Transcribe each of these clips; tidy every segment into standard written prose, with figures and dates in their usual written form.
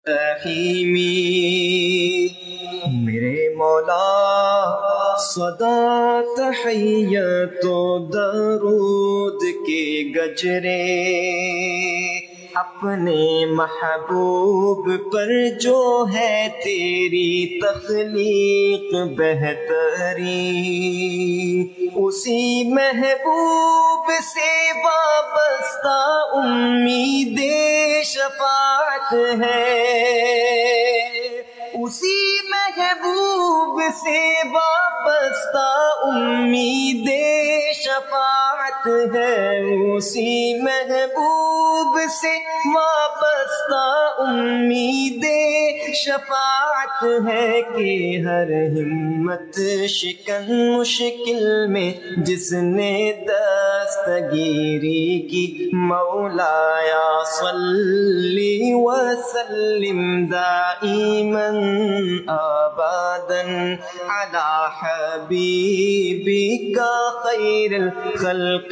رحیمی میرے مولا صدا تحیت و درود کے گجرے اپنے محبوب پر جو ہے تیری تخلیق بہتری، اسی محبوب سے وابستہ امید شفاعت ہے، اسی محبوب سے وابستہ امید شفاعت ہے، اسی محبوب سے وابستہ امید شفاعت ہے کہ ہر ہمت شکن مشکل میں جس نے دستگیری کی، مولایا صلی وسلم دائما ابدا علی حبیبک خیر الخلق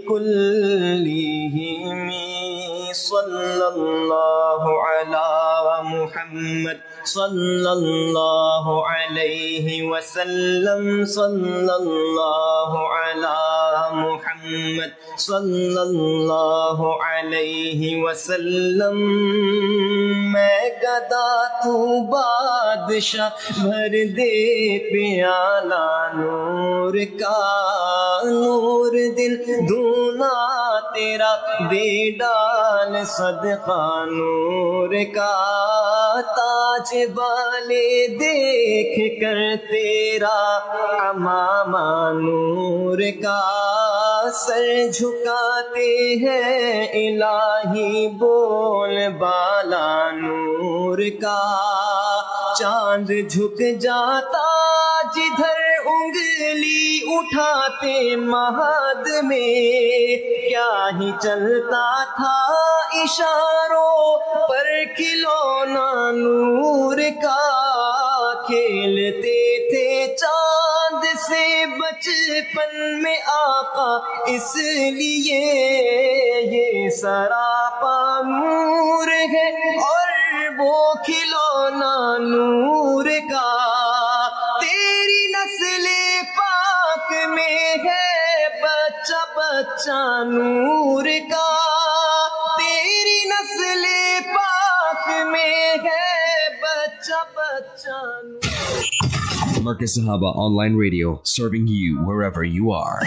کلہم، صلی اللہ علی محمد صلی اللہ علیہ وسلم، صلی اللہ علی محمد صلی اللہ علیہ وسلم۔ میں گدا تو بادشاہ، بھر دے پیالہ نور کا، نور دل دھونا تیرا دے ڈال صدقہ نور کا، تاج والے دیکھ کر تیرا امامہ نور کا، سر جھکاتے ہیں الہی بول بالا نور کا، چاند جھک جاتا جدھر انگلی اٹھاتے مہد میں، کیا ہی چلتا تھا اشاروں پر کھلونا نور کا، کھیلتے تھے چاند سے بچپن میں آقا، اس لیے یہ سراپا نور ہے اور وہ کھلونا نور کا، تیری نسل پاک میں ہے بچہ بچہ نور کا، تیری نسل پاک میں ہے بچہ بچہ نور کا۔ Marcus Sahaba Online Radio, serving you wherever you are.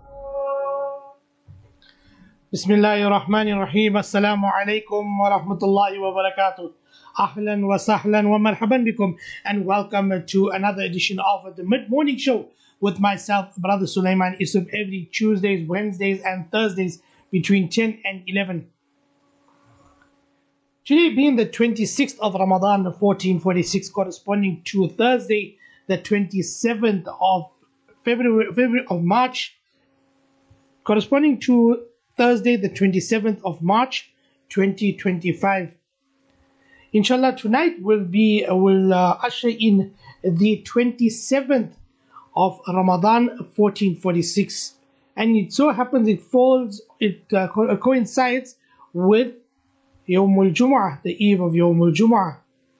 Bismillahirrahmanirrahim. Assalamu alaikum wa rahmatullahi wa barakatuh. Ahlan wa sahlan wa marhaban bikum, and welcome to another edition of the Mid-Morning Show with myself, Brother Sulaiman Isub, every Tuesdays, Wednesdays and Thursdays between 10 and 11. Today being the 26th of Ramadan 1446, corresponding to Thursday the 27th of February of March, corresponding to Thursday the 27th of March 2025. Inshallah, tonight will usher in the 27th of Ramadan 1446, and it so happens it coincides with Yawmul Jum'ah, the eve of Yawmul Jum'ah.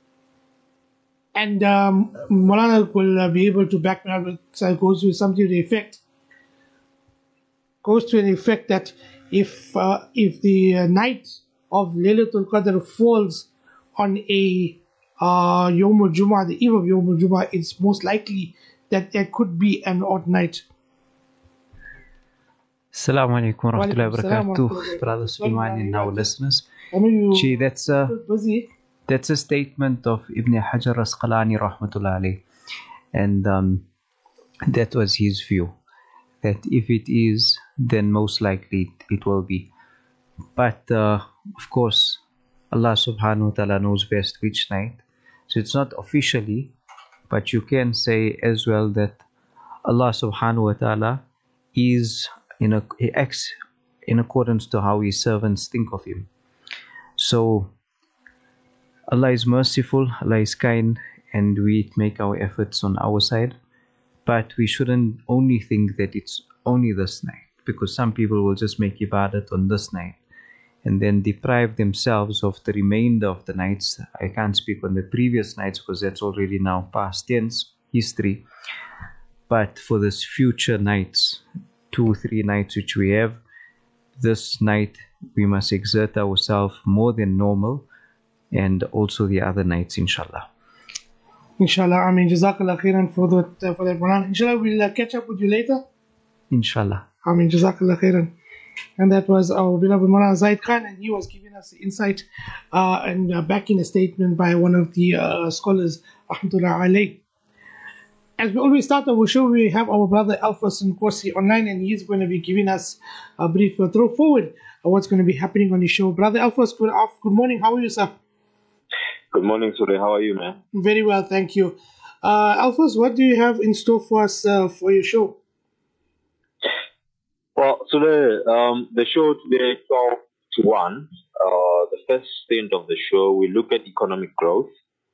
And Maulana will be able to back me up with, so it goes with something to the effect. Goes to the effect that if the night of Laylatul Qadr falls on a Yawmul Jum'ah, the eve of Yawmul Jum'ah, it's most likely that there could be an odd night. Assalamu alaikum wa rahmatullahi wa barakatuh, Brother Sulaiman and our listeners. Gee, that's a statement of Ibn Hajar Asqalani rahmatullah alayh, and that was his view, that if it is, then most likely it will be. But of course, Allah subhanahu wa ta'ala knows best which night, so it's not officially, but you can say as well that Allah subhanahu wa ta'ala he acts in accordance to how his servants think of him. So Allah is merciful, Allah is kind, and we make our efforts on our side, but we shouldn't only think that it's only this night, because some people will just make ibadat on this night and then deprive themselves of the remainder of the nights. I can't speak on the previous nights because that's already now past tense history. But for this future nights, 2-3 nights which we have, this night we must exert ourselves more than normal, and also the other nights, inshallah. Inshallah, Ameen. Jazakallah khairan for that, Maulana. Inshallah, we'll catch up with you later. Inshallah. Ameen. Jazakallah khairan. And that was our beloved Maulana Zaid Khan, and he was giving us insight and backing a statement by one of the scholars, Rahmatullah alayh. As we always start our show, we have our brother Alphas Nkosi online, and he's going to be giving us a brief throw forward of what's going to be happening on the show. Brother Alphas, good morning. How are you, sir? Good morning, Surey. How are you, man? Very well, thank you. Alphas, what do you have in store for us for your show? Well, Surey, the show today, 12 to 1, the first stint of the show, we look at economic growth.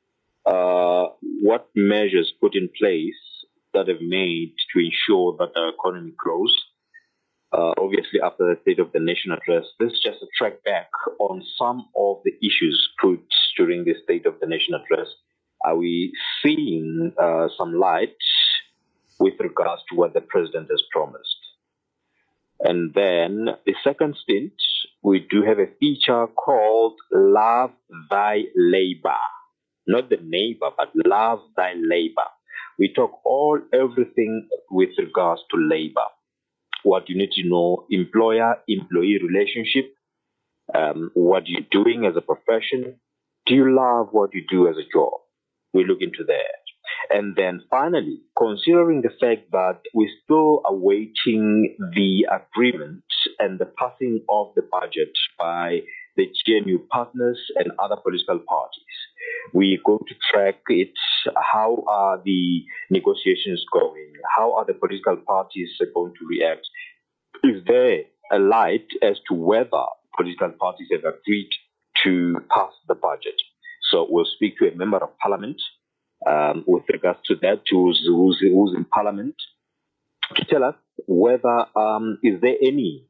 What measures put in place that have made to ensure that our economy grows. Obviously, after the State of the Nation address, this is just a track back on some of the issues put during the State of the Nation address. Are we seeing some light with regards to what the President has promised? And then the second stint, we do have a feature called Love Thy Labor. Not the neighbor, but love thy labor. We talk everything with regards to labor. What you need to know, employer-employee relationship, what you're doing as a profession. Do you love what you do as a job? We look into that. And then finally, considering the fact that we're still awaiting the agreement and the passing of the budget by the GNU partners and other political parties. We're going to track it. How are the negotiations going? How are the political parties going to react? Is there a light as to whether political parties have agreed to pass the budget? So we'll speak to a member of parliament with regards to that, who's in parliament, to tell us whether is there any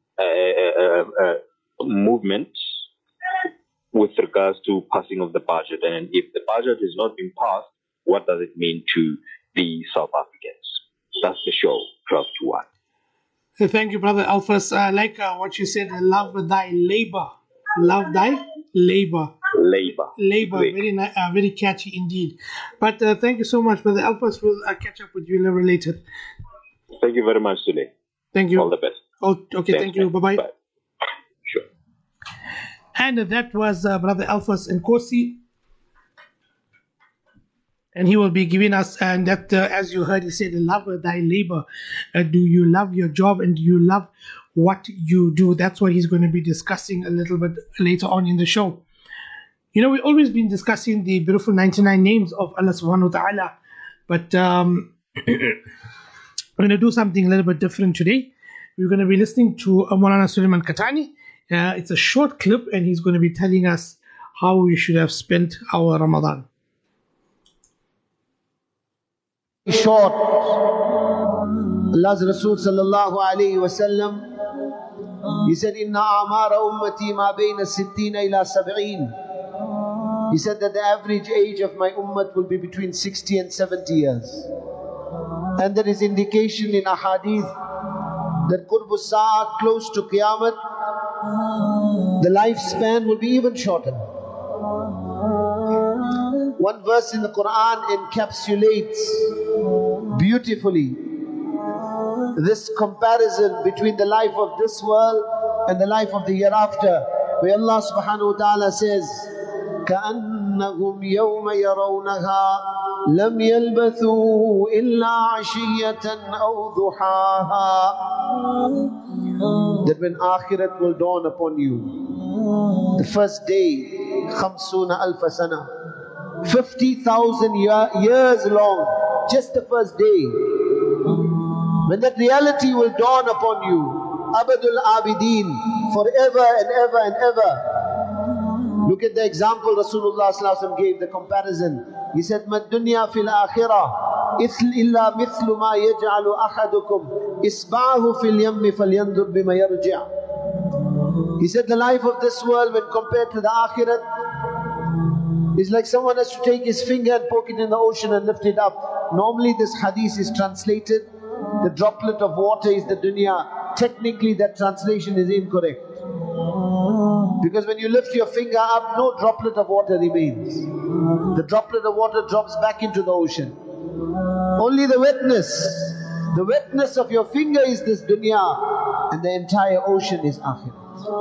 movement with regards to passing of the budget, and if the budget is not being passed, what does it mean to the South Africans? That's the show, 12 to 1. Thank you, Brother Alphas. I like what you said, love thy labor. Love thy labor. Labor. Very catchy indeed. But thank you so much, Brother Alphas. We'll catch up with you a little later. Thank you very much, Sule. Thank you. All the best. Oh, okay, thank you. Bye-bye. Bye. Sure. And that was Brother Alphas Nkosi. And he will be giving us, and that, as you heard, he said, love thy labor. Do you love your job, and do you love what you do? That's what he's going to be discussing a little bit later on in the show. You know, we've always been discussing the beautiful 99 names of Allah subhanahu wa ta'ala. But we're going to do something a little bit different today. We're going to be listening to Maulana Suleiman Katani. It's a short clip, and he's going to be telling us how we should have spent our Ramadan. Short. Allah's Rasul sallallahu alayhi wa sallam, he said, Inna amara ummati ma bayna sittina ila sab'een. He said that the average age of my ummah will be between 60 and 70 years. And there is indication in ahadith that Qurbu Sa'ah, close to Qiyamah, the lifespan will be even shorter. One verse in the Quran encapsulates beautifully this comparison between the life of this world and the life of the hereafter, where Allah subhanahu wa ta'ala says, كَأَنَّهُمْ يَوْمَ يَرَوْنَهَا لَمْ يَلْبَثُوا إِلَّا عَشِيَّةً أَوْ ضُحَاهَا. That when Akhirat will dawn upon you, the first day, خَمْسُونَ أَلْفَ سَنَةً, 50,000 years long, just the first day. When that reality will dawn upon you, Abadul Abidin, forever and ever and ever. Look at the example Rasulullah ﷺ gave, the comparison. He said, مَا الدُّنْيَا فِي الْآخِرَةِ إِلَّا مِثْلُ مَا يَجْعَلُ أَحَدُكُمْ إِصْبَعَهُ فِي الْيَمِّ فَلْيَنْظُرْ بِمَا يَرْجِعُ. He said the life of this world when compared to the akhirat is like someone has to take his finger and poke it in the ocean and lift it up. Normally this hadith is translated, the droplet of water is the dunya. Technically that translation is incorrect. Because when you lift your finger up, no droplet of water remains. The droplet of water drops back into the ocean. Only the wetness of your finger is this dunya, and the entire ocean is akhirat.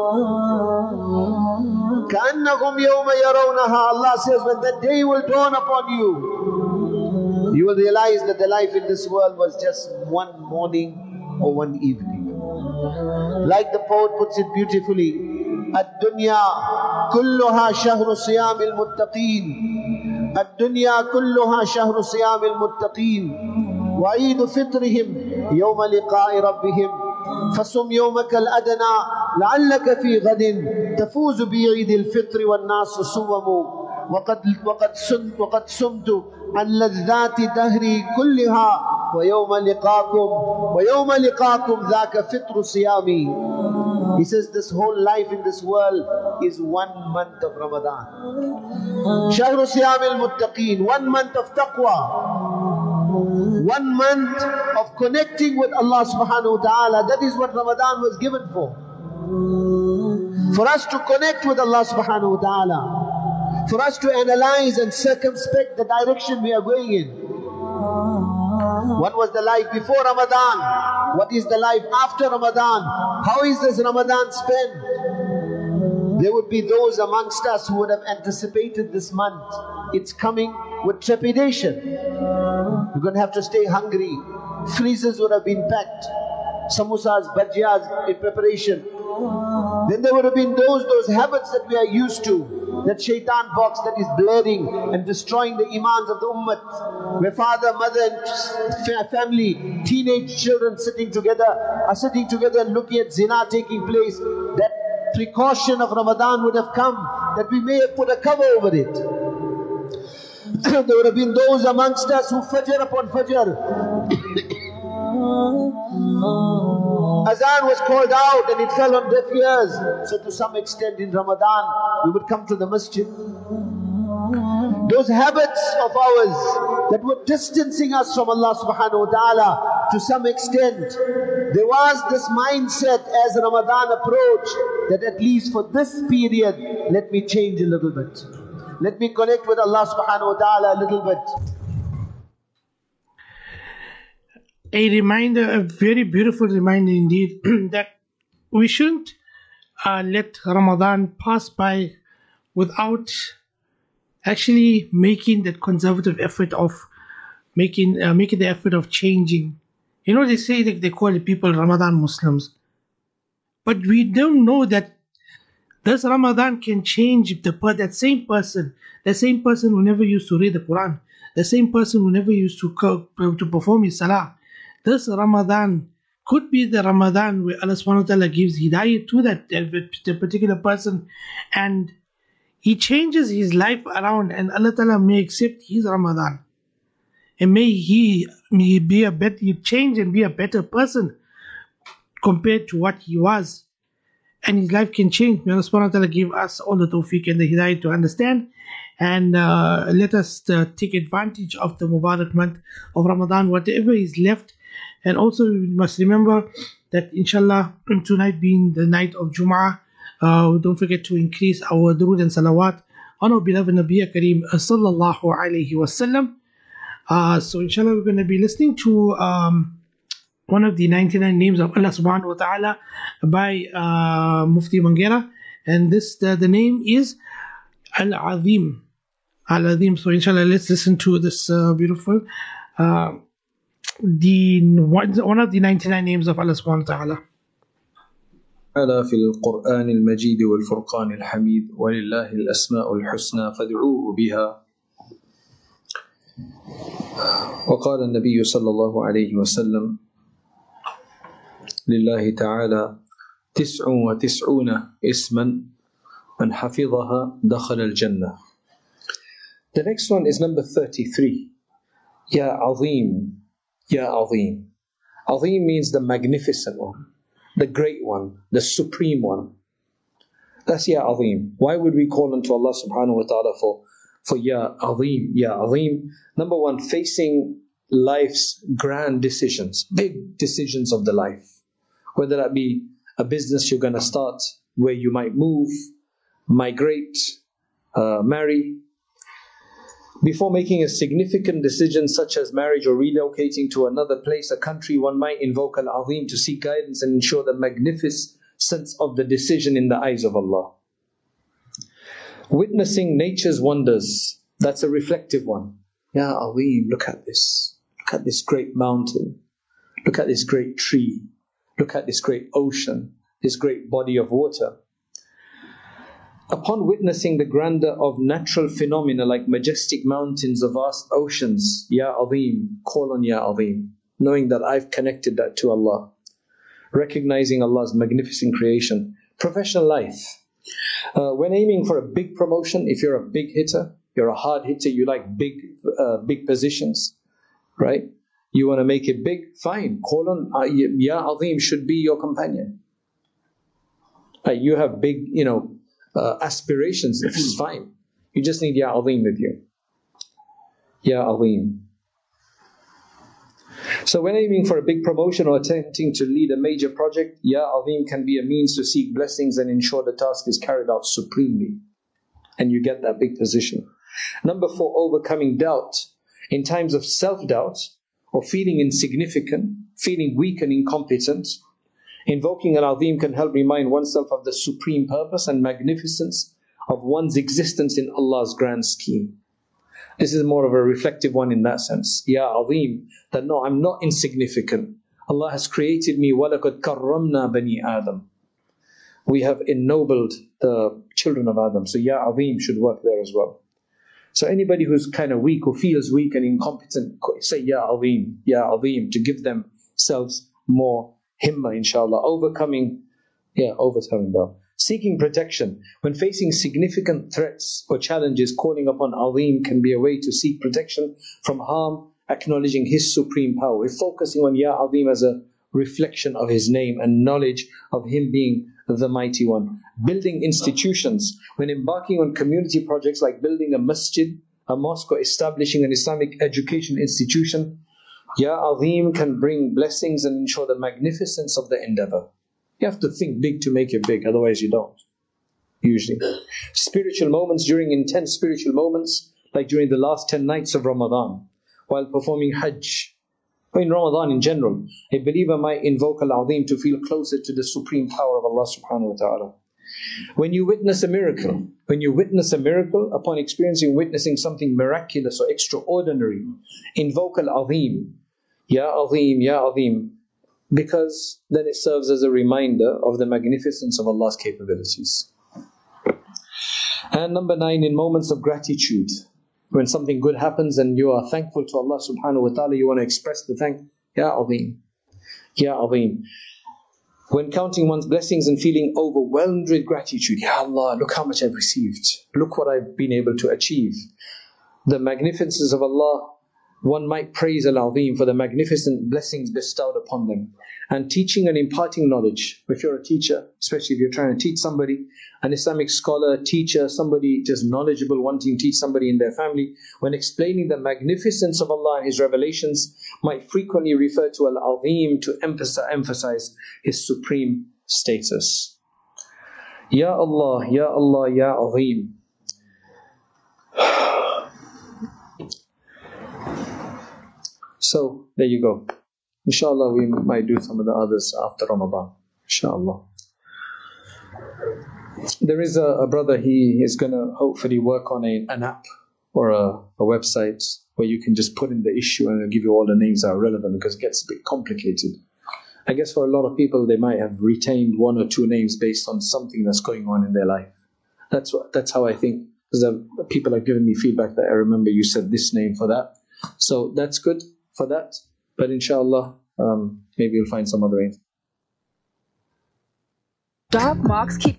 كَأَنَّهُمْ يَوْمَ يَرَوْنَهَا. Allah says, when that day will dawn upon you, you will realize that the life in this world was just one morning or one evening. Like the poet puts it beautifully, الدنيا كلها شهر صيام المتقين الدنيا كلها شهر صيام المتقين وعيد فطرهم يوم لقاء ربهم فصم يومك الأدنى لعلك في غد تفوز بعيد الفطر والناس صوموا وقد صمت عن لذات دهري كلها ويوم لقاكم ذاك فطر صيامي. He says this whole life in this world is 1 month of Ramadan. Shahru Siyam al-Muttaqeen, 1 month of taqwa, 1 month of connecting with Allah subhanahu wa ta'ala. That is what Ramadan was given for. For us to connect with Allah subhanahu wa ta'ala. For us to analyze and circumspect the direction we are going in. What was the life before Ramadan? What is the life after Ramadan? How is this Ramadan spent? There would be those amongst us who would have anticipated this month. It's coming with trepidation. You're going to have to stay hungry. Freezers would have been packed. Samosas, bhajiyas in preparation. Then there would have been those habits that we are used to. That shaitan box that is blurring and destroying the imans of the ummah, where father, mother and family, teenage children are sitting together and looking at zina taking place. That precaution of Ramadan would have come, that we may have put a cover over it. There would have been those amongst us who fajr upon fajr Azan was called out and it fell on deaf ears. So to some extent in Ramadan, we would come to the masjid. Those habits of ours that were distancing us from Allah subhanahu wa ta'ala, to some extent, there was this mindset as Ramadan approached, that at least for this period, let me change a little bit. Let me connect with Allah subhanahu wa ta'ala a little bit. A reminder, a very beautiful reminder indeed, that we shouldn't let Ramadan pass by without actually making that conservative effort of making the effort of changing. You know, they say that they call the people Ramadan Muslims, but we don't know that this Ramadan can change that same person who never used to read the Quran, the same person who never used to perform his salah. This Ramadan could be the Ramadan where Allah subhanahu wa ta'ala gives hidayah to that particular person, and he changes his life around, and Allah ta'ala may accept his Ramadan. And may he change and be a better person compared to what he was. And his life can change. May Allah subhanahu wa ta'ala give us all the tawfiq and the hidayah to understand. And let us take advantage of the Mubarak month of Ramadan, whatever is left. And also we must remember that inshallah, tonight being the night of Jum'ah, don't forget to increase our durood and salawat on our beloved Nabi Kareem sallallahu alayhi wasallam. So inshallah we're going to be listening to one of the 99 names of Allah subhanahu wa ta'ala by Mufti Mangera, and this the name is Al-Azim. Al-Azim. So inshallah let's listen to this beautiful one of the 99 names of Allah subhanahu wa ta'ala. ألا في القرآن المجيد والفرقان الحميد ولله الأسماء الحسنى فادعوه بها. وقال النبي صلى الله عليه وسلم لله تعالى 99 اسما من حفظها دخل الجنة. The next one is number 33. Ya Azim, Ya Azim. Azim means the magnificent one, the great one, the supreme one. That's Ya Azim. Why would we call unto Allah subhanahu wa ta'ala for Ya Azim? Ya Azim. Number one, facing life's grand decisions, big decisions of the life. Whether that be a business you're going to start, where you might move, migrate, marry. Before making a significant decision such as marriage or relocating to another place, a country, one might invoke Al-Azim to seek guidance and ensure the magnificence of the decision in the eyes of Allah. Witnessing nature's wonders, that's a reflective one. Ya Azim, look at this. Look at this great mountain. Look at this great tree. Look at this great ocean, this great body of water. Upon witnessing the grandeur of natural phenomena like majestic mountains or vast oceans, Ya Azim, call on Ya Azim, knowing that I've connected that to Allah, recognizing Allah's magnificent creation. Professional life. When aiming for a big promotion, if you're a big hitter, you're a hard hitter, you like big positions, right? You want to make it big, fine. Call on Ya Azim should be your companion. You have big, aspirations, it's fine. You just need Ya Azim with you. Ya Azim. So when aiming for a big promotion or attempting to lead a major project, Ya Azim can be a means to seek blessings and ensure the task is carried out supremely. And you get that big position. Number 4, overcoming doubt. In times of self-doubt or feeling insignificant, feeling weak and incompetent, invoking Al-Azim can help remind oneself of the supreme purpose and magnificence of one's existence in Allah's grand scheme. This is more of a reflective one in that sense. Ya Azim, that no, I'm not insignificant. Allah has created me. وَلَقَدْ كَرَّمْنَا بَنِي آدَمَ. We have ennobled the children of Adam. So Ya Azim should work there as well. So anybody who's kind of weak, who feels weak and incompetent, say Ya Azim, to give themselves more himma, inshallah. Overcoming doubt. Seeking protection. When facing significant threats or challenges, calling upon Azim can be a way to seek protection from harm, acknowledging His supreme power. We're focusing on Ya Azim as a reflection of His name and knowledge of Him being the Mighty One. Building institutions. When embarking on community projects like building a masjid, a mosque, or establishing an Islamic education institution, Ya Azim can bring blessings and ensure the magnificence of the endeavor. You have to think big to make it big, otherwise you don't. Usually. Spiritual moments, during intense spiritual moments, like during the last 10 nights of Ramadan, while performing Hajj, or in Ramadan in general, a believer might invoke Al-Azim to feel closer to the supreme power of Allah subhanahu wa ta'ala. When you witness a miracle, upon witnessing something miraculous or extraordinary, invoke Al-Azim, Ya Azim, Ya Azim, because then it serves as a reminder of the magnificence of Allah's capabilities. And number 9, in moments of gratitude, when something good happens and you are thankful to Allah subhanahu wa ta'ala, you want to express the thank, Ya Azim, Ya Azim. When counting one's blessings and feeling overwhelmed with gratitude, Ya Allah, look how much I've received. Look what I've been able to achieve. The magnificence of Allah, one might praise Al-Azim for the magnificent blessings bestowed upon them. And teaching and imparting knowledge. If you're a teacher, especially if you're trying to teach somebody, an Islamic scholar, teacher, somebody just knowledgeable, wanting to teach somebody in their family, when explaining the magnificence of Allah and His revelations, might frequently refer to Al-Azim to emphasize His supreme status. Ya Allah, Ya Allah, Ya Azim. So, there you go. Inshallah, we might do some of the others after Ramadan. Inshallah. There is a brother, he is going to hopefully work on an app or a website where you can just put in the issue and it'll give you all the names that are relevant, because it gets a bit complicated. I guess for a lot of people, they might have retained 1 or 2 names based on something that's going on in their life. That's how I think, because people have given me feedback that I remember you said this name for that. So that's good for that. But inshallah, maybe you'll find some other way. Dark marks keep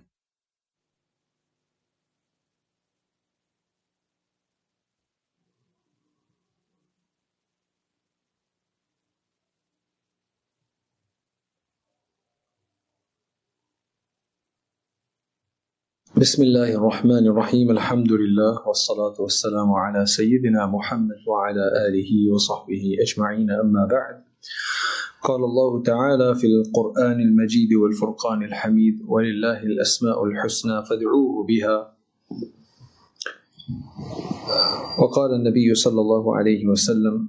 بسم الله الرحمن الرحيم الحمد لله والصلاة والسلام على سيدنا محمد وعلى آله وصحبه أجمعين أما بعد قال الله تعالى في القرآن المجيد والفرقان الحميد ولله الأسماء الحسنى فادعوه بها وقال النبي صلى الله عليه وسلم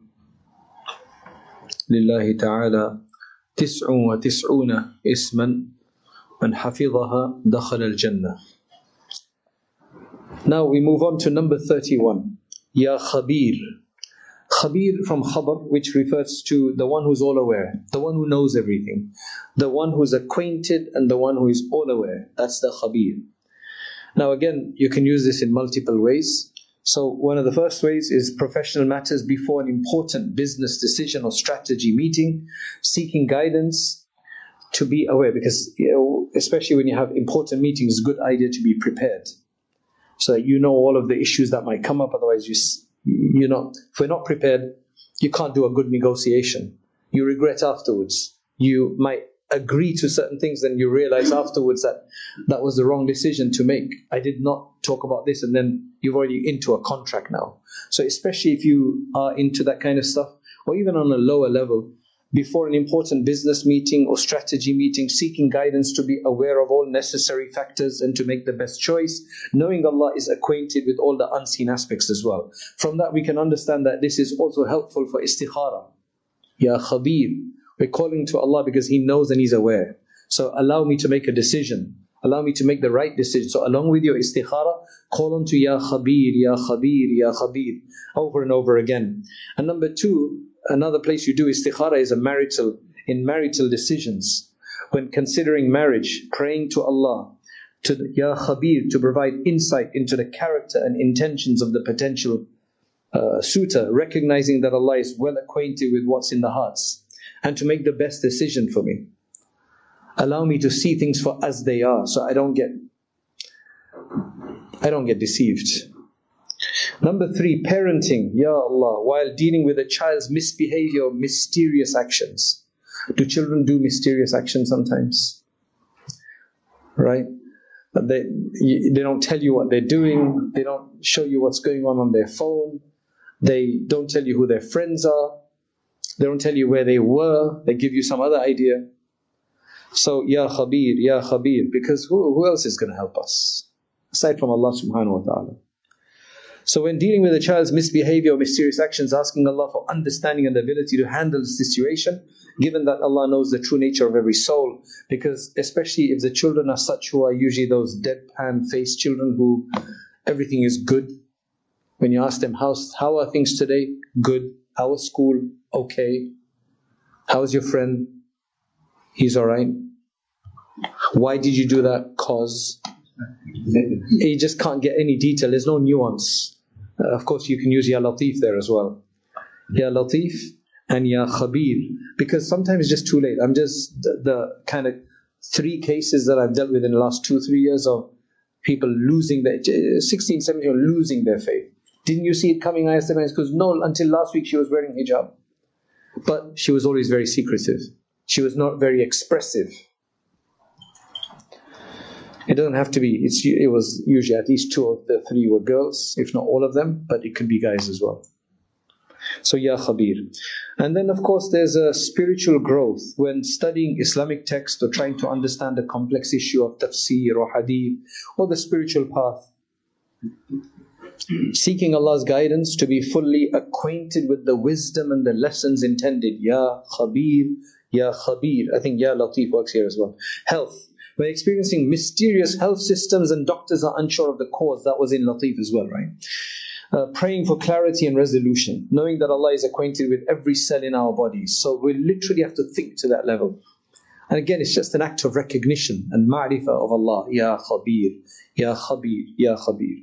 لله تعالى 99 اسما من حفظها دخل الجنة. Now we move on to number 31. Ya Khabir. Khabir from Khabar, which refers to the one who's all aware, the one who knows everything, the one who's acquainted and the one who is all aware. That's the Khabir. Now again, you can use this in multiple ways. So one of the first ways is professional matters before an important business decision or strategy meeting, seeking guidance to be aware, because especially when you have important meetings, it's a good idea to be prepared. So that you know all of the issues that might come up. Otherwise, if we're not prepared, you can't do a good negotiation. You regret afterwards. You might agree to certain things and you realize afterwards that that was the wrong decision to make. I did not talk about this, and then you're already into a contract now. So especially if you are into that kind of stuff, or even on a lower level, before an important business meeting or strategy meeting, seeking guidance to be aware of all necessary factors and to make the best choice, knowing Allah is acquainted with all the unseen aspects as well. From that we can understand that this is also helpful for istikhara. Ya Khabir. We're calling to Allah because He knows and He's aware. So allow me to make a decision. Allow me to make the right decision. So along with your istikhara, call on to Ya Khabir, Ya Khabir, Ya Khabir, over and over again. And number 2, another place you do istikhara is in marital decisions. When considering marriage, praying to Allah, to Ya Khabir, to provide insight into the character and intentions of the potential suitor, recognizing that Allah is well acquainted with what's in the hearts, and to make the best decision for me. Allow me to see things for as they are, so I don't get deceived. Number 3, parenting, Ya Allah, while dealing with a child's misbehavior or mysterious actions. Do children do mysterious actions sometimes? Right? They don't tell you what they're doing. They don't show you what's going on their phone. They don't tell you who their friends are. They don't tell you where they were. They give you some other idea. So, Ya Khabir, Ya Khabir, because who else is going to help us? Aside from Allah subhanahu wa ta'ala. So when dealing with a child's misbehavior or mysterious actions, asking Allah for understanding and the ability to handle the situation, given that Allah knows the true nature of every soul, because especially if the children are such who are usually those deadpan-faced children who everything is good. When you ask them, how are things today? Good. How was school? Okay. How's your friend? He's alright. Why did you do that? Cause. You just can't get any detail. There's no nuance. Of course, you can use Ya Latif there as well. Ya Latif and Ya Khabir. Because sometimes it's just too late. I'm just the kind of 3 cases that I've dealt with in the last 2-3 years of people losing their 16, 17, losing their faith. Didn't you see it coming? I asked them, because no, until last week she was wearing hijab. But she was always very secretive. She was not very expressive. It doesn't have to be. It was usually at least 2 of the 3 were girls, if not all of them, but it could be guys as well. So Ya Khabir. And then of course there's a spiritual growth when studying Islamic text or trying to understand a complex issue of tafsir or hadith or the spiritual path. Seeking Allah's guidance to be fully acquainted with the wisdom and the lessons intended. Ya Khabir, Ya Khabir. I think Ya Latif works here as well. Health. When experiencing mysterious health systems and doctors are unsure of the cause, that was in Latif as well, right? Praying for clarity and resolution, knowing that Allah is acquainted with every cell in our bodies. So we literally have to think to that level. And again, it's just an act of recognition and ma'rifah of Allah. Ya Khabir, Ya Khabir, Ya Khabir.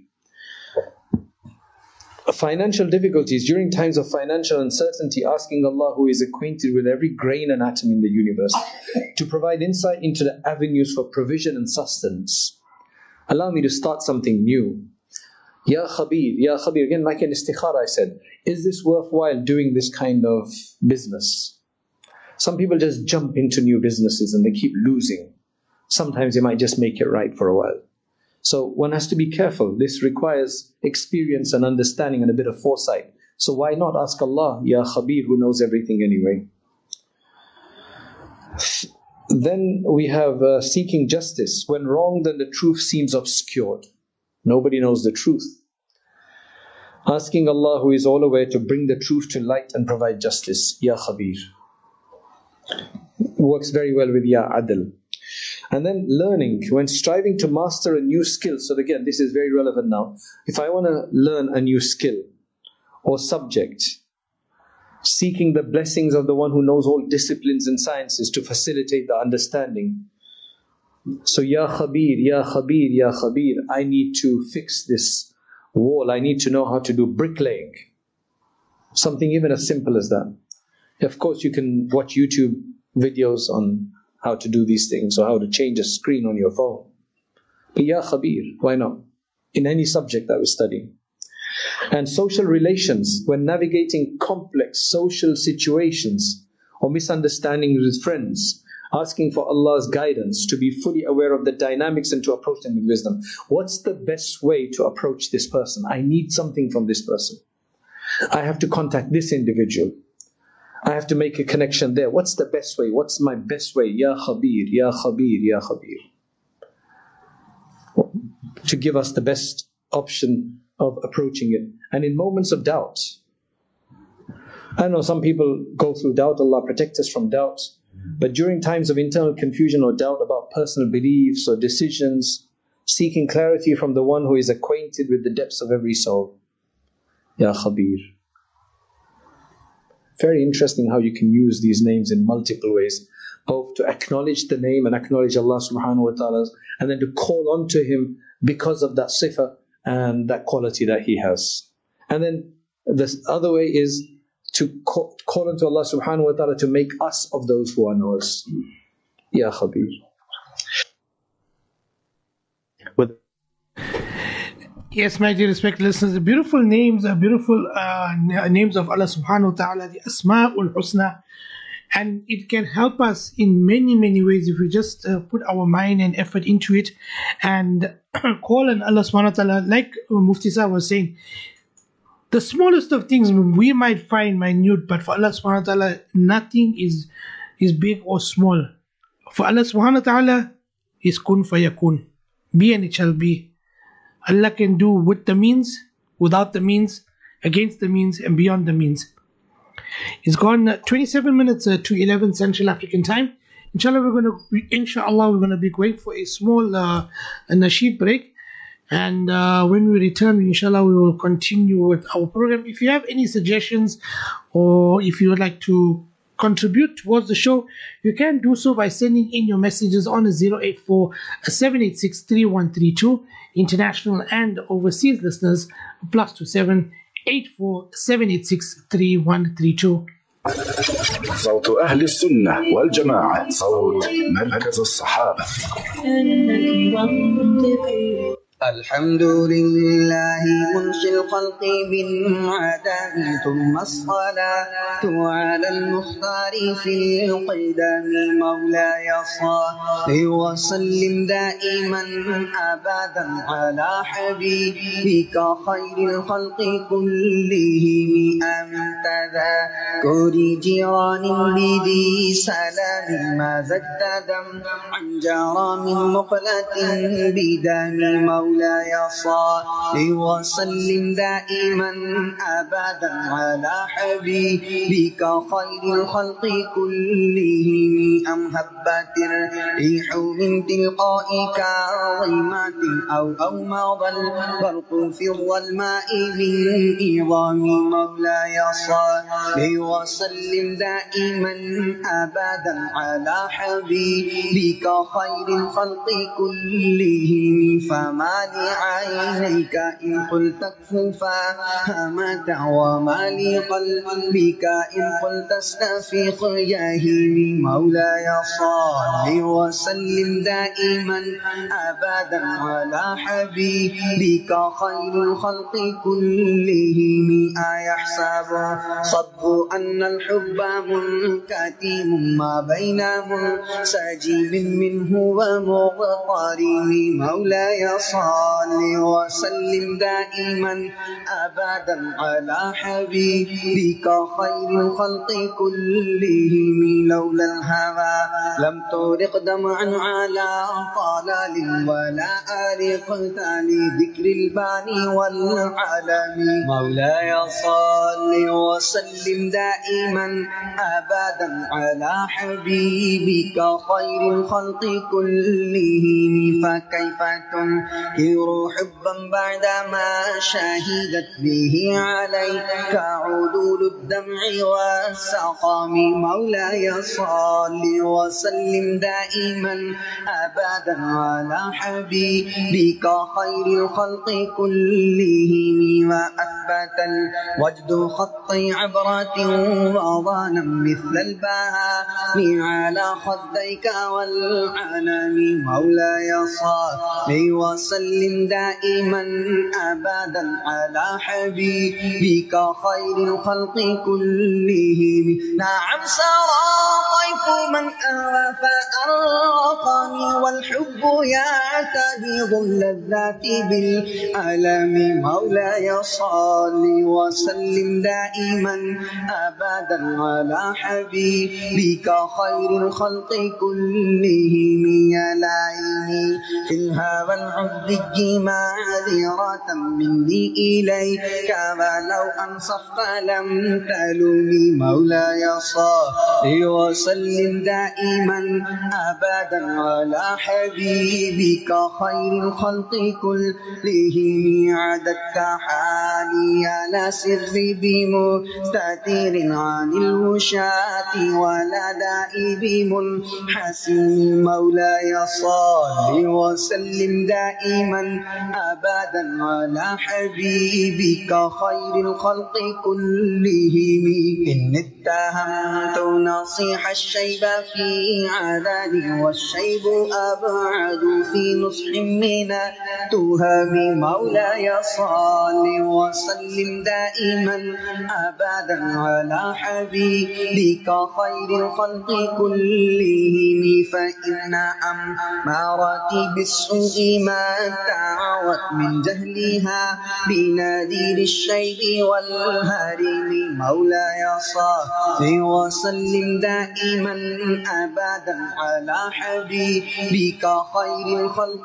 Financial difficulties, during times of financial uncertainty, asking Allah, who is acquainted with every grain and atom in the universe, to provide insight into the avenues for provision and sustenance. Allow me to start something new. Ya Khabir, Ya Khabir. Again, like an istikhara, I said, is this worthwhile doing this kind of business? Some people just jump into new businesses and they keep losing. Sometimes they might just make it right for a while. So one has to be careful. This requires experience and understanding and a bit of foresight. So why not ask Allah, Ya Khabir, who knows everything anyway? Then we have seeking justice. When wrong, then the truth seems obscured. Nobody knows the truth. Asking Allah, who is all aware, to bring the truth to light and provide justice. Ya Khabir. Works very well with Ya Adl. And then learning, when striving to master a new skill. So again, this is very relevant now. If I want to learn a new skill or subject, seeking the blessings of the one who knows all disciplines and sciences to facilitate the understanding. So Ya Khabir, Ya Khabir, Ya Khabir, I need to fix this wall. I need to know how to do bricklaying. Something even as simple as that. Of course, you can watch YouTube videos on how to do these things or how to change a screen on your phone. But Ya Khabir, why not? In any subject that we're studying. And social relations, when navigating complex social situations or misunderstandings with friends, asking for Allah's guidance to be fully aware of the dynamics and to approach them with wisdom. What's the best way to approach this person? I need something from this person. I have to contact this individual. I have to make a connection there. What's the best way? What's my best way? Ya Khabir, Ya Khabir, Ya Khabir. To give us the best option of approaching it. And in moments of doubt, I know some people go through doubt. Allah protect us from doubt. But during times of internal confusion or doubt about personal beliefs or decisions, seeking clarity from the one who is acquainted with the depths of every soul. Ya Khabir. Very interesting how you can use these names in multiple ways. Both to acknowledge the name and acknowledge Allah subhanahu wa ta'ala, and then to call on to Him because of that sifa and that quality that He has. And then the other way is to call on to Allah subhanahu wa ta'ala to make us of those who are knowers. Ya Khabir. Yes, my dear respected listeners, the beautiful names are beautiful names of Allah subhanahu wa ta'ala, the Asma'ul Husna. And it can help us in many, many ways if we just put our mind and effort into it and call on Allah subhanahu wa ta'ala. Like Mufti Sahib was saying, the smallest of things we might find minute, but for Allah subhanahu wa ta'ala, nothing is big or small. For Allah subhanahu wa ta'ala is kun fayakun. Be and it shall be. Allah can do with the means, without the means, against the means, and beyond the means. It's gone 27 minutes to 11 Central African time. Inshallah, we're going to be going for a small nasheed break. And when we return, inshallah, we will continue with our program. If you have any suggestions or if you would like to contribute towards the show, you can do so by sending in your messages on 084-786-3132. International and overseas listeners, +27 84 786 3132. صوت أهل السنة والجماعة، صوت مركز الصحابة. الحمد لله منشي الخلق بالعدم، ثم الصلاة على المختار في القدم. مولاي صل وسلم دائما أبدا على حبيبك خير الخلق كلهم. أنت ذاكر جيران بذي سلام، ما زدت دم عن جرى من مقلة بدم. مولاي صل وسلم دائما أبدا على حبيبك خير الخلق كلهم. أم هبت الريح من تلقائك ظلمات أو مضى البرق في الظلماء بالإظام. مولاي صل وسلم دائما أبدا على حبيبك خير الخلق كلهم. فما لعينيك إن قلت كفوفا همت، وما لقلبك إن قلت استفيق يهيمي. مولاي صل وسلم دائما أبدا على حبيبك خير الخلق كلهم. أيحسب صب أن أن الحب منكتم ما بين منسجم منه ومغترم مولاي صل وسلم دائما أبدا على حبيبك خير الخلق كلهم لولا الهوى لم ترق دمعا على طلال ولا أرقت لذكر الباني والعالم مولاي صل وسلم دائما أبدا على حبيبك خير الخلق كلهم فكيف تنكر حبا بعدما شهدت به عليك عدول الدمع والسقام مولاي صل وسلم دائما أبدا على حبيبك خير الخلق كلهم وأثبت الوجد خطي عبرة وضانا مثل البهاء على خديك والعنم مولاي صل وسلم دائما أبدا على حبيبك خير الخلق كلهم نعم سرى طيف من أهوى فأرقني والحب يعتدي اللذات بالألم مولاي صل وسلم دائما أبدا على حبيبك خير الخلق كلهم يا لعيني في الهوى العبدي معذرة مني إليك ولو أنصفت لم تلومي مولاي صل وسلم دائما أبدا على حبيبك خير الخلق كلهم عددت حالي على سر بمستتير عن الوشاة ولا دائب منحسن مولاي صل وسلم دائما أبدا على حبيبك خير الخلق كلهم إن اتهمت نصيح الشيب في عذابي والشيب أبعد في نصح من تهم مولاي صل وسلم دائما أبدا على حبيبك خير الخلق كلهم فإن أمارتي بالسوء ما تعوت من جهلها بنادير الشيب والهرم مولاي صل وسلم دائما أبدا على حبيبك خير الخلق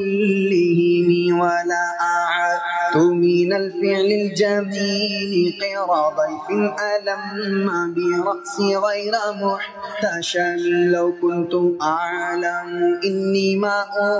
كلهم ولا أعدت من الفعل الجميل قرى ضيف ألم برأسي غير محتشم لو كنت أعلم إني ما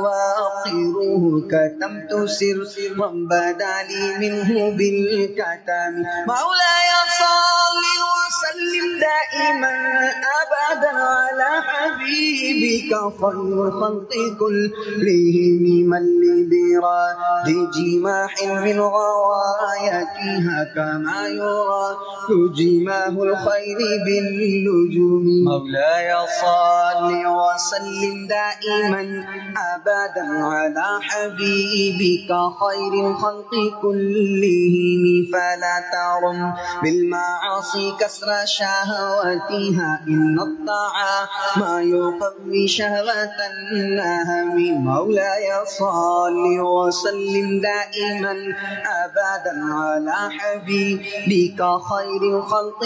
أوقره كتمت سرا بدا لي منه بالكتم مولاي صل وسلم دائما أبدا على حبيبك خير الخلق كلهم من لي براد جماح من غوايتها كما يرى جماه الخير بالنجوم مولاي صل وسلم دائما أبدا على حبيبك خير الخلق كلهم فلا ترم بالمعاصي كسر شهواتها إن الطاعة ما يقوي شهوة النهم مولاي صل وسلم دائما أبدا على حبيبك خير الخلق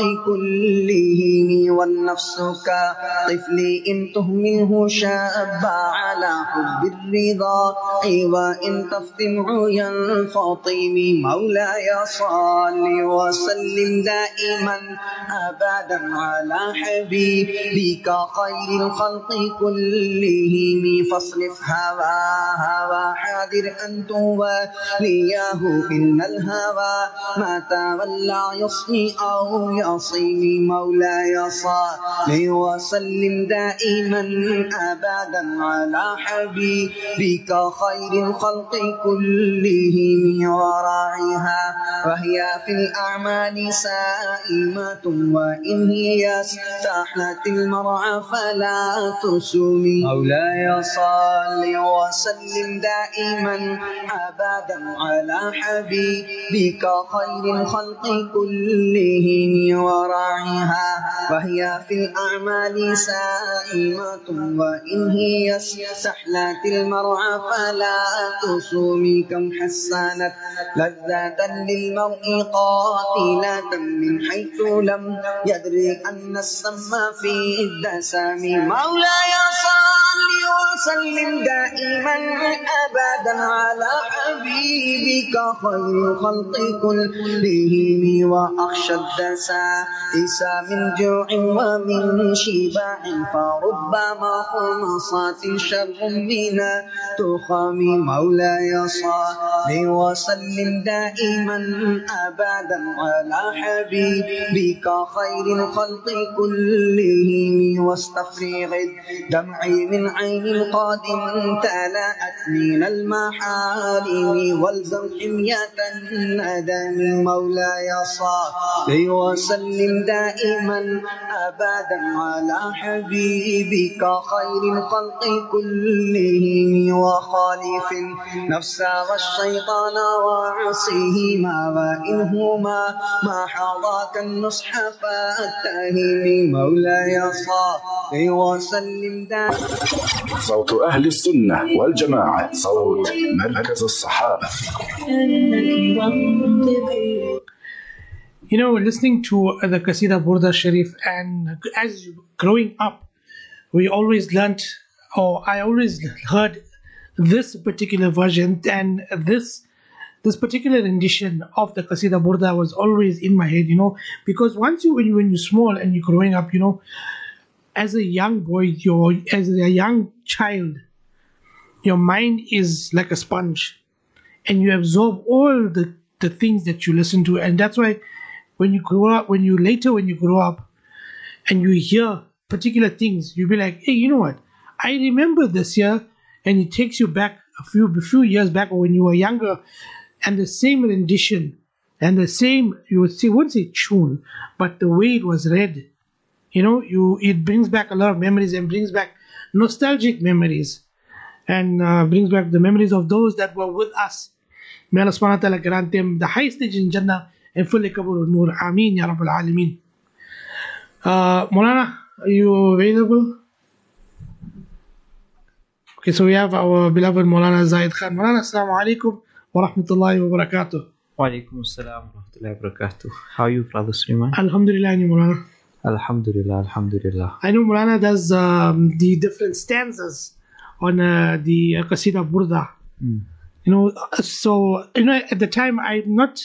كلهم والنفس كطفل إن تهمله شاب على حب الرضا وإن تفتمع ينفطم مولاي صل وسلم دائما أبدا على حبيبك خير الخلق كلهم فاصرف هوى حاذر أن توليه إن الهوى ما تولى يصلي أو يصيم مولاي صل وسلم دائما أبدا على حبيبك خير الخلق كلهم وراعيها وهي في الأعمال سائمة وإن هي استحلت المرعى فلا فلا تسومي مولاي صل وسلم دائما أبدا على حبيبك خير الخلق كلهم وراعيها وهي في الأعمال سائمة وإن هي استحلت المرعى فلا تصومي كم حسنت لذة للمرء قاتلة من حيث لم يدري أن السم في الدسم مولاي صل وسلم دائما أبدا على حبيبك خير الخلق كلهم وأخشى الدسائس من جوع ومن شباع فربما خمصات شر من تخام مولاي صل وسلم دائما أبدا على حبيبك خير الخلق كلهم واستفرغ الدمع من عين قد امتلأت من المحارم والزم حمية الندم مولاي صل وسلم دائما أبدا على حبيبك خير الخلق كلهم وخالف النفس والشيطان وعصيهما وإنهما ما حظاك النصح فاتهم مولاي صل وسلم دائما. صوت أهل السنة والجماعة، صوت مركز الصحابة. You know, listening to the Qasida Burda Sharif, and as growing up, we always learnt, or I always heard this particular version, and this particular rendition of the Qasida Burda was always in my head, you know, because once when you're small and you're growing up, you know, as a young boy, as a young child, your mind is like a sponge, and you absorb all the things that you listen to, and that's why when you grow up, when you grow up, and you hear particular things, you'll be like, hey, you know what? I remember this year, and it takes you back a few years back, or when you were younger, and the same rendition, and the same, wouldn't say tune, but the way it was read, you know, it brings back a lot of memories and brings back nostalgic memories, and brings back the memories of those that were with us. May Allah subhanahu wa ta'ala grant them the highest stage in Jannah and fully kabul nur. Ameen ya Rabbal Alameen. Maulana, are you available? Okay, so we have our beloved Maulana Zaid Khan. Maulana, assalamu alaikum wa rahmatullahi wa barakatuh. Wa alaikum assalam wa rahmatullahi wa barakatuh. How are you, Brother Sulaiman? Alhamdulillah, Maulana. Alhamdulillah, alhamdulillah. I know Maulana does the different stanzas on the Qasida Burda. You know, so, you know, at the time I'm not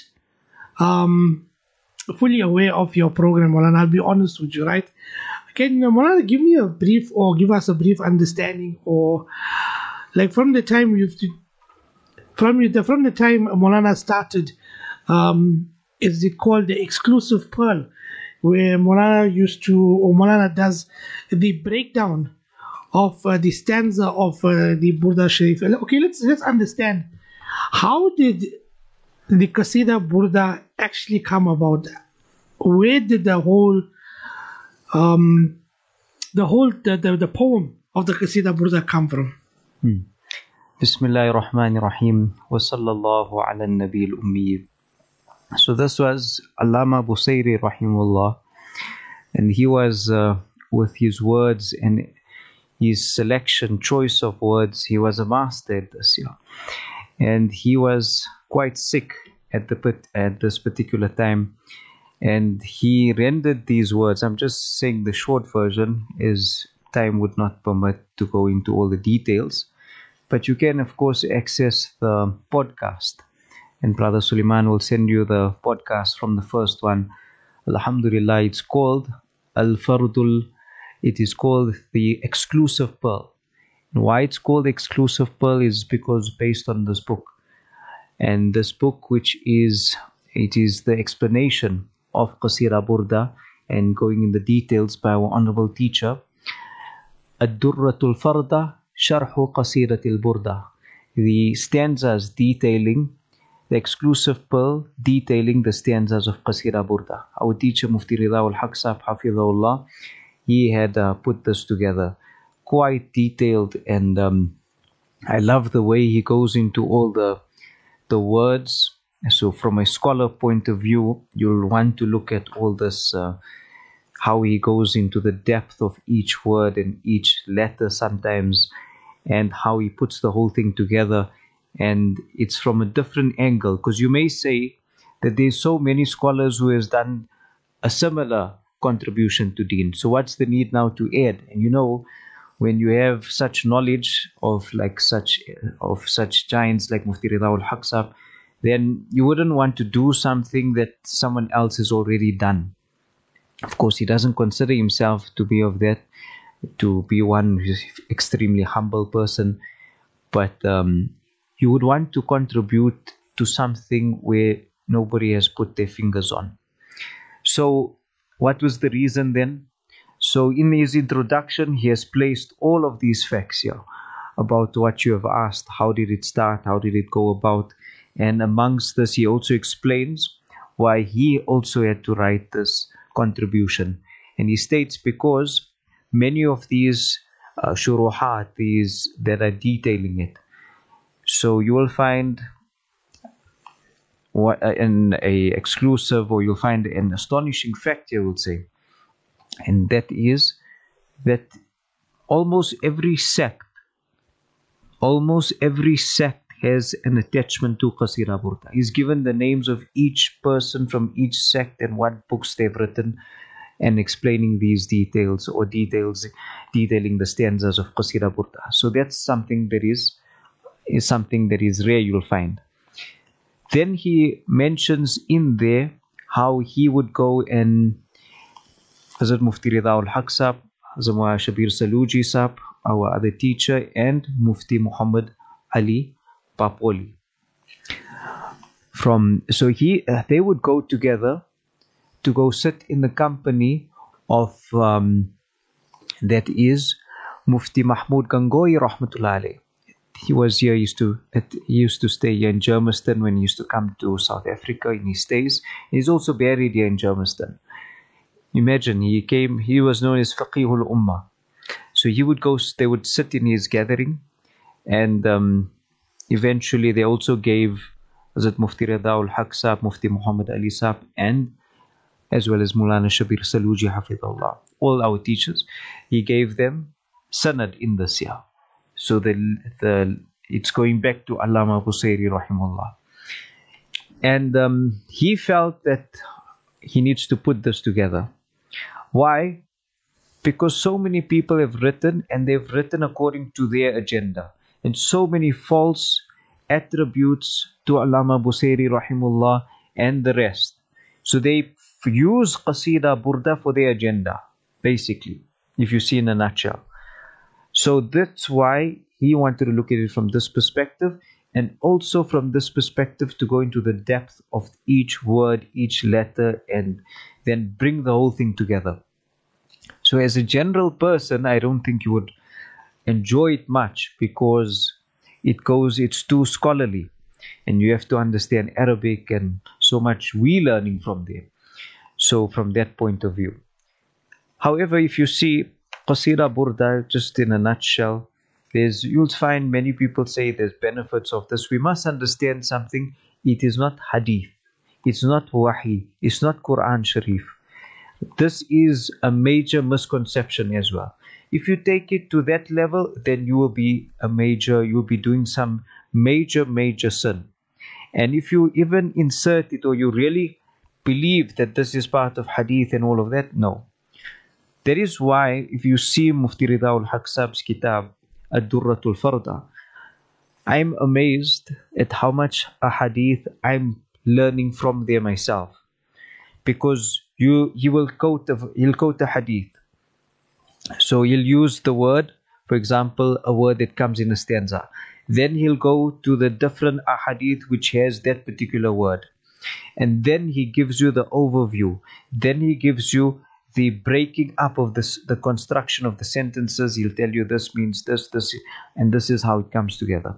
fully aware of your program, Maulana. I'll be honest with you, right? Can Maulana give me a brief, or give us a brief understanding, or like from the time from the time Maulana started, is it called the Exclusive Pearl, where Maulana does the breakdown of the stanza of the Burda Sharif. Okay, let's understand, how did the Qasida Burda actually come about? Where did the poem of the Qasida Burda come from? Bismillahir Rahmanir Rahim wa sallallahu ala nabil ummi. So this was Allama Busayri rahimullah, and he was with his words and his choice of words, he was a master at this, you know. And he was quite sick at this particular time, and he rendered these words. I'm just saying the short version, as time would not permit to go into all the details, but you can of course access the podcast, and Brother Sulaiman will send you the podcast from the first one. Alhamdulillah, it's called Al-Fardul. It is called the Exclusive Pearl. And why it's called Exclusive Pearl is because based on this book. And this book, it is the explanation of Qasida Burda, and going in the details by our honorable teacher, Ad-Durratul Farda Sharhu Qasidatil Burda. The stanzas detailing the Exclusive Pearl, detailing the stanzas of Qasida Burda. Our teacher Mufti Ridha al-Haq Sahib Hafidhahullah, he had put this together. quite detailed, and I love the way he goes into all the words. So from a scholar point of view, you'll want to look at all this, how he goes into the depth of each word and each letter sometimes, and how he puts the whole thing together. And it's from a different angle, because you may say that there's so many scholars who has done a similar contribution to Deen. So what's the need now to add? And you know, when you have such knowledge of such giants like Mufti Ridha al-Haq Sahab, then you wouldn't want to do something that someone else has already done. Of course, he doesn't consider himself to be of that, to be one who's extremely humble person, but you would want to contribute to something where nobody has put their fingers on. So what was the reason then? So in his introduction, he has placed all of these facts here about what you have asked. How did it start? How did it go about? And amongst this, he also explains why he also had to write this contribution. And he states because many of these shuruhat, these that are detailing it. So you will find an exclusive, or you'll find an astonishing fact here, I would say. And that is that almost every sect has an attachment to Qasida Burda. He's given the names of each person from each sect and what books they've written, and explaining these details, or detailing the stanzas of Qasida Burda. So that's something that is something that is rare, you'll find. Then he mentions in there how he would go and Hazrat Mufti Ridha al-Haq Sahab, Hazrat Mullah Shabir Saluji Sahab, our other teacher, and Mufti Muhammad Ali Papoli. So they would go together to go sit in the company of that is Mufti Mahmud Gangohi Rahmatullah Alayh. He was here. He used to stay here in Germiston when he used to come to South Africa in his stays. He's also buried here in Germiston. Imagine, he was known as Faqihul Ummah. So they would sit in his gathering, and eventually they also gave Hazrat Mufti Ridha al-Haq Sahab, Mufti Muhammad Ali Sahab, and as well as Mulana Shabir Saluji Hafidhullah, all our teachers, he gave them sanad in this year. So it's going back to Allama Busayri Rahimullah. And he felt that he needs to put this together. Why? Because so many people have written, and they've written according to their agenda, and so many false attributes to Allama Busayri Rahimullah and the rest. So they use Qasida Burda for their agenda, basically, if you see in a nutshell. So that's why he wanted to look at it from this perspective, and also from this perspective to go into the depth of each word, each letter, and then bring the whole thing together. So as a general person, I don't think you would enjoy it much, because it's too scholarly, and you have to understand Arabic, and so much learning from there. So from that point of view. However, if you see Qasida Burda, just in a nutshell, you'll find many people say there's benefits of this. We must understand something. It is not hadith. It's not wahi. It's not Quran Sharif. This is a major misconception as well. If you take it to that level, then you'll be doing some major sin. And if you even insert it, or you really believe that this is part of hadith and all of that, no. That is why if you see Mufti Ridha al-Haq Sahab's kitab, Ad-Durratul Farda, I'm amazed at how much a hadith I'm learning from there myself. Because he'll quote a hadith. So he'll use the word, for example, a word that comes in a stanza. Then he'll go to the different ahadith which has that particular word. And then he gives you the overview. Then he gives you the breaking up of the construction of the sentences. He'll tell you this means this, and this is how it comes together.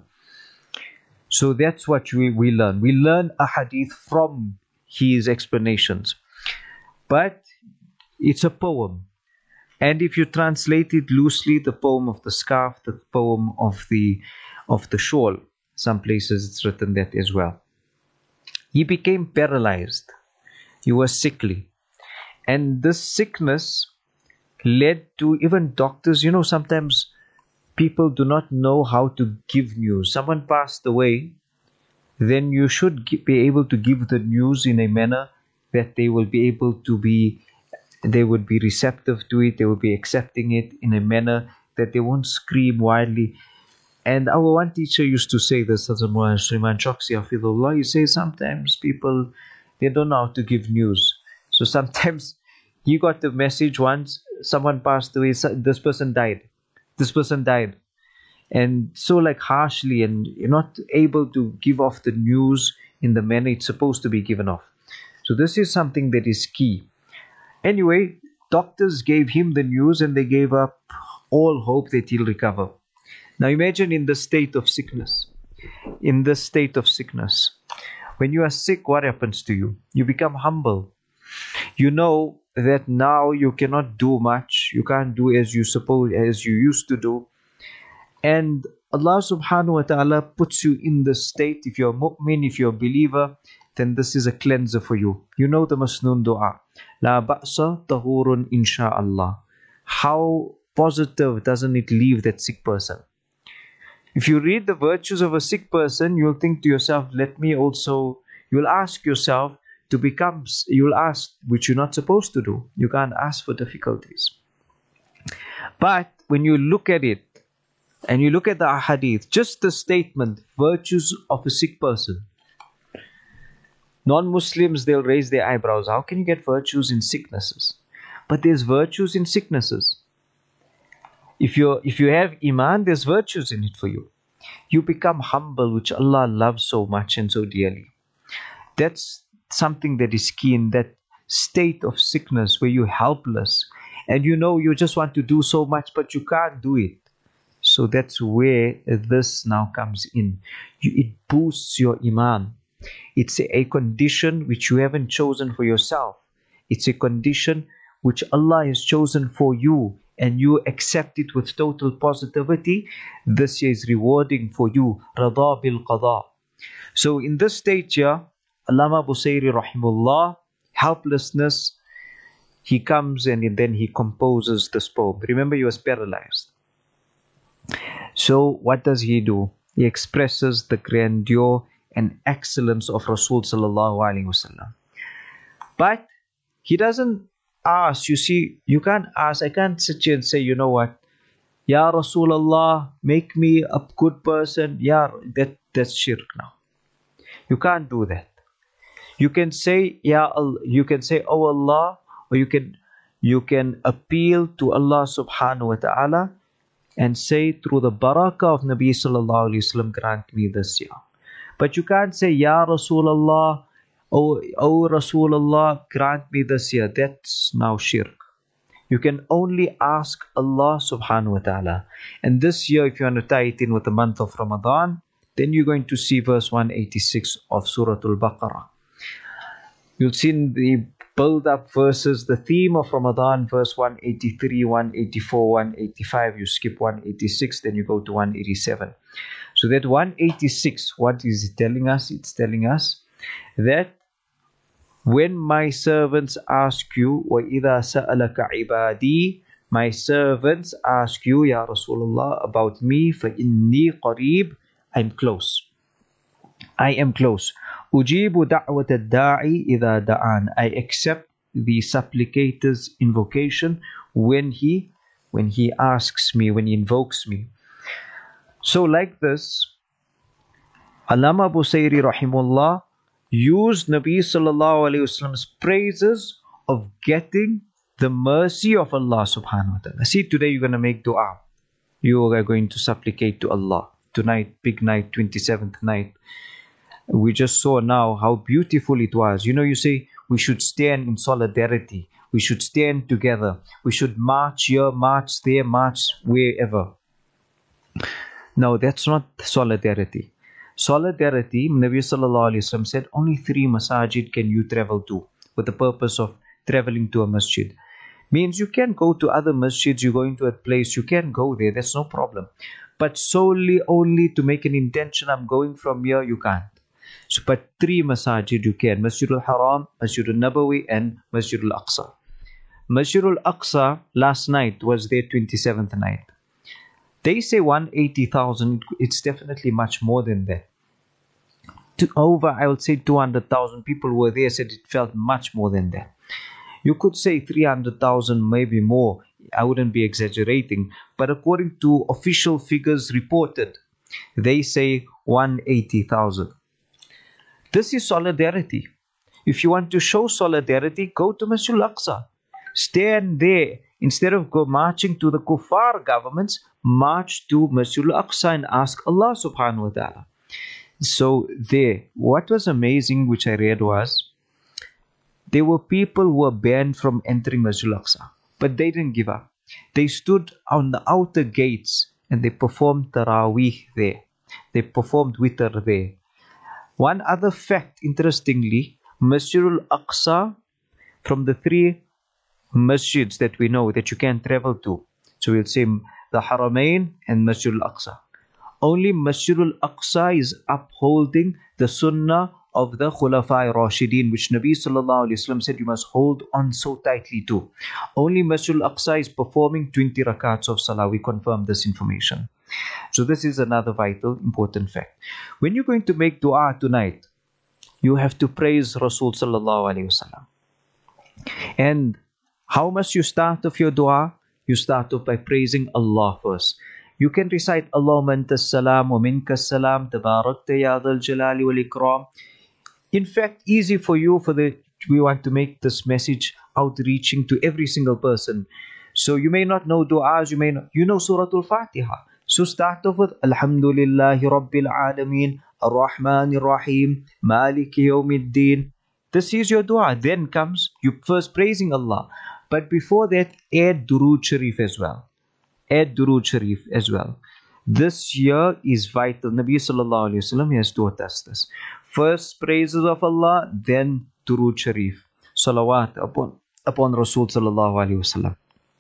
So that's what we learn. We learn a hadith from his explanations. But it's a poem. And if you translate it loosely, the poem of the scarf, the poem of the shawl, some places it's written that as well. He became paralyzed. He was sickly. And this sickness led to even doctors, sometimes people do not know how to give news. Someone passed away, then you should be able to give the news in a manner that they would be receptive to it, they will be accepting it in a manner that they won't scream wildly. And our one teacher used to say this, Sulaiman Choksi Hafidhullah, he says sometimes people, they don't know how to give news. So sometimes he got the message once, someone passed away, this person died. And so harshly, and you're not able to give off the news in the manner it's supposed to be given off. So this is something that is key. Anyway, doctors gave him the news and they gave up all hope that he'll recover. Now imagine in the state of sickness. When you are sick, what happens to you? You become humble. You know that now you cannot do much. You can't do as you used to do. And Allah subhanahu wa ta'ala puts you in the state. If you're a mu'min, if you're a believer, then this is a cleanser for you. You know the Masnoon dua. La ba'sa tahurun insha'Allah. How positive doesn't it leave that sick person? If you read the virtues of a sick person, you'll think to yourself, you'll ask yourself you'll ask, which you're not supposed to do. You can't ask for difficulties. But when you look at it, and you look at the ahadith, just the statement, virtues of a sick person. Non-Muslims, they'll raise their eyebrows. How can you get virtues in sicknesses? But there's virtues in sicknesses. If you have iman, there's virtues in it for you. You become humble, which Allah loves so much and so dearly. That's something that is key in that state of sickness where you're helpless. And you just want to do so much, but you can't do it. So that's where this now comes in. It boosts your iman. It's a condition which you haven't chosen for yourself. It's a condition which Allah has chosen for you, and you accept it with total positivity. This is rewarding for you. Rada bil qada. So in this stage here, Allama Busayri rahimullah, helplessness, he comes and then he composes this poem. Remember, he was paralyzed. So what does he do? He expresses the grandeur and excellence of Rasul sallallahu alaihi wasallam. But he doesn't ask. You see, you can't ask. I can't sit here and say, you know what? Ya Rasulullah, make me a good person. That's shirk now. You can't do that. You can say, oh Allah, or you can appeal to Allah subhanahu wa ta'ala and say, through the barakah of Nabi sallallahu alayhi wasallam, grant me this year. But you can't say, Ya Rasulullah, oh Rasulullah, grant me this year. That's now shirk. You can only ask Allah subhanahu wa ta'ala. And this year, if you want to tie it in with the month of Ramadan, then you're going to see verse 186 of Surah Al-Baqarah. You'll see in the build-up verses, the theme of Ramadan, verse 183, 184, 185. You skip 186, then you go to 187. So that 186, what is it telling us? It's telling us that when my servants ask you, وَإِذَا سَأَلَكَ عِبَادِي, my servants ask you, Ya Rasulullah, about me, فَإِنِّي قَرِيب, I'm close. I am close. أُجِيبُ دَعْوَةَ الدَّاعِ إِذَا دَعَانِ, I accept the supplicator's invocation when he asks me, when he invokes me. So like this, Allama Busayri rahimullah used Nabi sallallahu alayhi wasallam's praises of getting the mercy of Allah subhanahu wa ta'ala. See, today you're going to make dua. You are going to supplicate to Allah. Tonight, big night, 27th night. We just saw now how beautiful it was. You say we should stand in solidarity. We should stand together. We should march here, march there, march wherever. No, that's not solidarity. Solidarity, Nabi sallallahu alayhi wasallam said, only 3 masajid can you travel to with the purpose of traveling to a masjid. Means you can go to other masjids, you're going to a place, you can go there, that's no problem. But solely only to make an intention, I'm going from here, you can't. So, but 3 masajid you can: Masjid al-Haram, Masjid al-Nabawi, and Masjid al-Aqsa. Masjid al-Aqsa last night was their 27th night. They say 180,000, it's definitely much more than that. Over, I would say 200,000 people were there, said it felt much more than that. You could say 300,000, maybe more. I wouldn't be exaggerating. But according to official figures reported, they say 180,000. This is solidarity. If you want to show solidarity, go to Masjid al-Aqsa. Stand there. Instead of go marching to the kuffar governments, march to Masjid al-Aqsa and ask Allah subhanahu wa ta'ala. So there, what was amazing, which I read, was there were people who were banned from entering Masjid al-Aqsa, but they didn't give up. They stood on the outer gates and they performed Taraweeh there. They performed Witr there. One other fact, interestingly, Masjid al-Aqsa, from the 3 masjids that we know that you can travel to, so we'll say the Haramain and Masjid al-Aqsa. Only Masjid al-Aqsa is upholding the sunnah of the Khulafa Rashidin, which Nabi sallallahu alaihi wasallam said you must hold on so tightly to. Only Masjid al-Aqsa is performing 20 rakats of salah. We confirm this information. So this is another vital, important fact. When you're going to make dua tonight, you have to praise Rasul sallallahu alaihi wasallam. And how must you start off your dua? You start off by praising Allah first. You can recite Allahumma anta salam wa minka salam tabarakta ya dhal jalali wal ikram. In fact, easy for you, we want to make this message outreaching to every single person. So you may not know du'as, you know Surah Al-Fatiha. So start off with Alhamdulillahi Rabbil Alameen, Ar-Rahman Ar-Rahim, Maliki Yawmiddin. This is your dua. Then comes you first praising Allah. But before that, add Durood Sharif as well. Add Durood Sharif as well. This year is vital. Nabi sallallahu alaihi wasallam has taught us this. First praises of Allah, then Durood Sharif. Salawat upon Rasul sallallahu alaihi wasallam.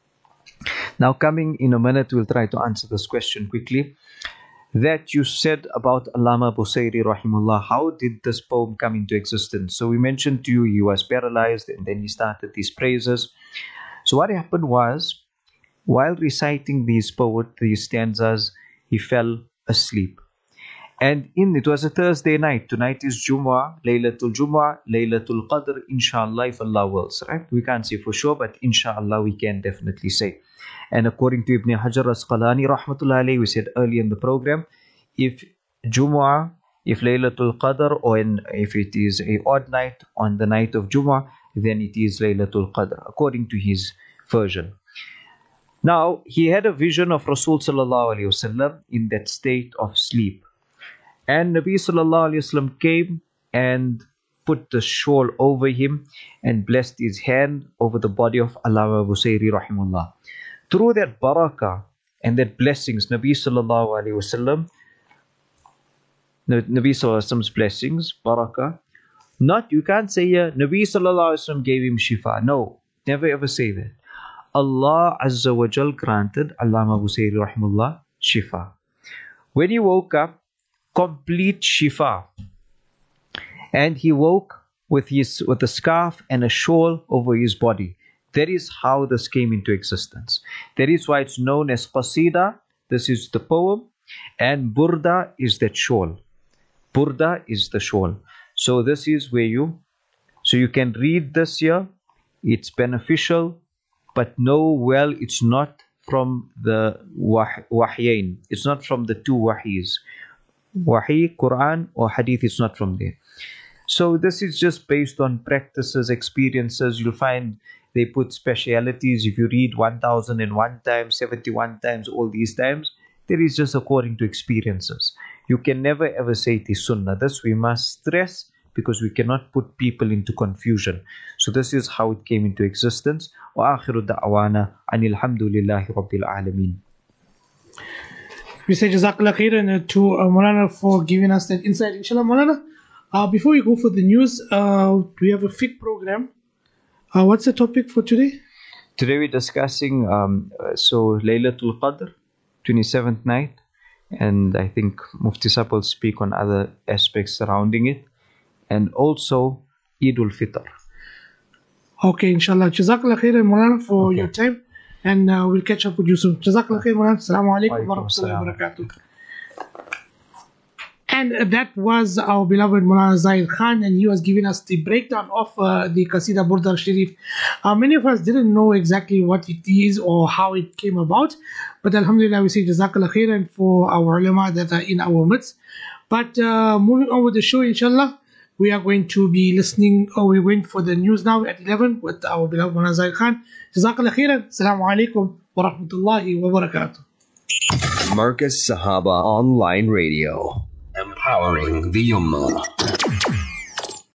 Now coming in a minute, we'll try to answer this question quickly. That you said about Allama Busayri rahimullah, how did this poem come into existence? So we mentioned to you he was paralyzed and then he started these praises. So what happened was, while reciting these stanzas, he fell asleep. And it was a Thursday night. Tonight is Jumu'ah, Laylatul Qadr, inshallah, if Allah wills, right? We can't say for sure, but inshallah we can definitely say. And according to Ibn Hajar Asqalani rahmatullahi alayhi, we said earlier in the program, if Jumu'ah, if Laylatul Qadr, or if it is a odd night on the night of Jumu'ah, then it is Laylatul Qadr, according to his version. Now, he had a vision of Rasul sallallahu alaihi wasallam in that state of sleep. And Nabi sallallahu alaihi wasallam came and put the shawl over him and blessed his hand over the body of Allama Busayri rahimullah. Through that barakah and that blessings, Nabi sallallahu alaihi wasallam, Nabi sallallahu alaihi wasallam's blessings, barakah. You can't say here, Nabi sallallahu alaihi wasallam gave him shifa. No, never ever say that. Allah Azza wa Jal granted Allama Busayri rahimullah shifa. When he woke up, complete shifa. And he woke with a scarf and a shawl over his body. That is how this came into existence. That is why it's known as Qasida. This is the poem. And Burda is that shawl. Burda is the shawl. So this is where you can read this here. It's beneficial. But know well, it's not from the wahyain. It's not from the 2 wahyis. Wahy, Quran or Hadith, it's not from there. So this is just based on practices, experiences. You'll find they put specialities. If you read 1001 times, 71 times, all these times, that is just according to experiences. You can never ever say it is sunnah. This we must stress, because we cannot put people into confusion. So this is how it came into existence. Wa akhiru da'wana anil hamdulillahi rabbil alameen. We say Jazakallah khairan to Maulana for giving us that insight. Inshallah, Maulana, before we go for the news, we have a fiqh program. What's the topic for today? Today we're discussing Laylatul Qadr, 27th night, and I think Mufti Sahib will speak on other aspects surrounding it, and also Eid al-Fitr. Okay, inshallah. Jazakallah khairan, Maulana, for your time, and we'll catch up with you soon. Jazakallah khairan, Maulana. Assalamu alaikum wa rahmatullahi wa barakatuh. And that was our beloved Maulana Zahid Khan, and he was giving us the breakdown of the Qasida Burda al-Sharif. Many of us didn't know exactly what it is or how it came about, but alhamdulillah, we say Jazakallah khairan for our ulama that are in our midst. But moving on with the show, inshallah, we are going to be listening, or we're going for the news now at 11 with our beloved Maulana Zahid Khan. Jazakallah khairan. Assalamu alaikum wa rahmatullahi wa barakatuh. Marcus Sahaba Online Radio. Empowering the Ummah.